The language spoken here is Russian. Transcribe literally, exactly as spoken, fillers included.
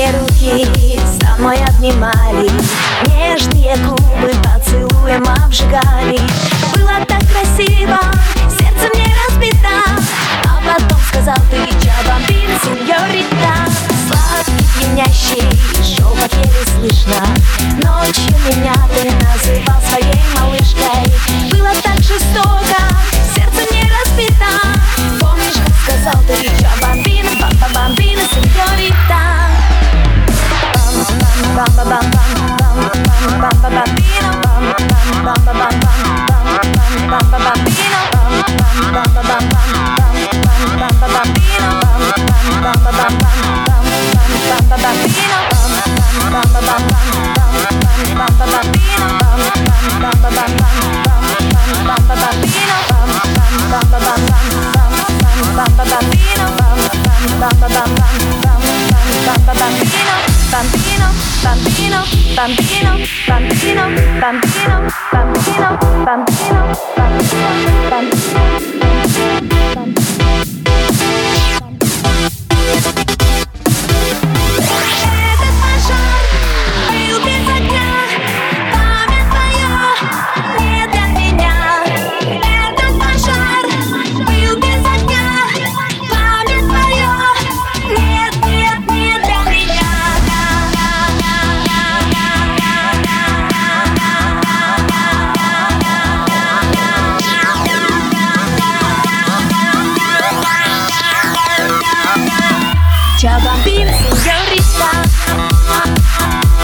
Сильные руки со мной обнимали, нежные губы поцелуем обжигали. Было так красиво, сердце мне разбито, а потом сказал ты: «Чао бамбино, сеньорита». Сладкий, пьянящий шепот еле слышно. Ночью меня ты называл своей малышкой. Было так жестоко, сердце мне разбито. Помнишь, как сказал ты: «Чао бамбино, папа бамбино, сеньорита». Bambino, bambino, bambino, bambino, bambino, bambino, bambino, bambino, bambino. Этот пожар был без огня, пламя твое не для меня. Этот пожар был без огня, пламя твое нет, нет, не для меня. Чао бамбино, сеньорита.